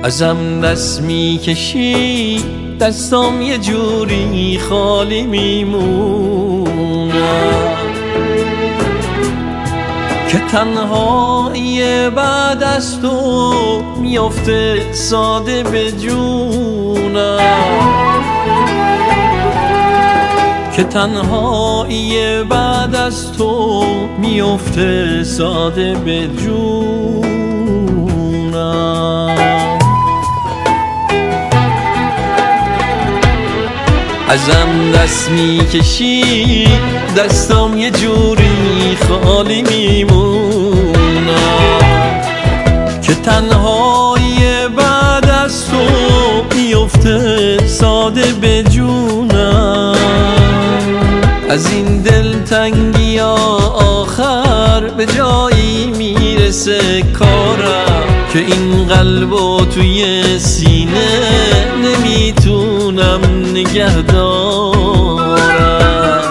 ازم دست میکشی دستام یه جوری خالی میمونم که تنهایی بعد از تو میفته ساده به جونم که تنهایی بعد از تو میفته ساده به جونم ازم دست میکشی دستام یه جوری خالی میمونم که تنهایی بعد از تو میفته ساده به جونم از این دلتنگی آخر به جایی میرسه کارم که این قلبو توی سینه نمیتونم نگه دارم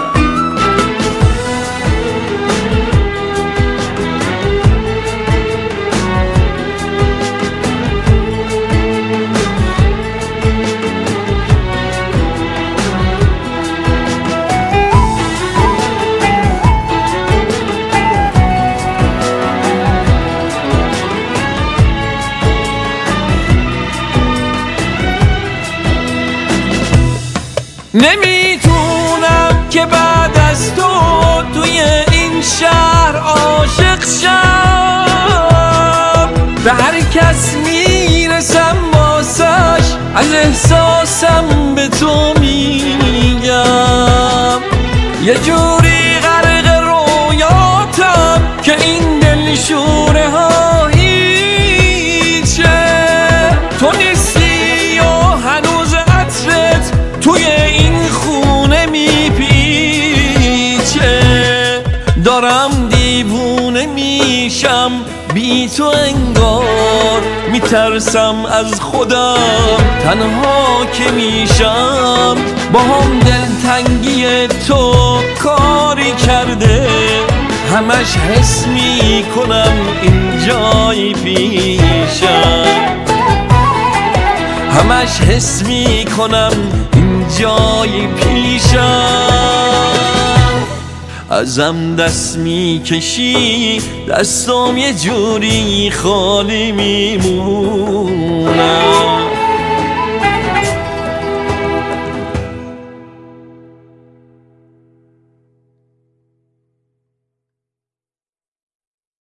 نمیتونم که بعد از تو توی این شهر عاشق شم به هر کس میرسم واسش از احساسم به تو میگم یه جوری غرق رویاتم که این دلشوره ها هیچه تو نیستی و هنوز عطرت توی این خونه میپیچه دارم دیوونه میشم بی تو انگار میترسم از خودم تنها که میشم با هم دلتنگی تو کاری کرده همش حس میکنم این جای پیشم همش حس میکنم این جای پیشم ازم دست میکشی دستام یه جوری خالی میمونم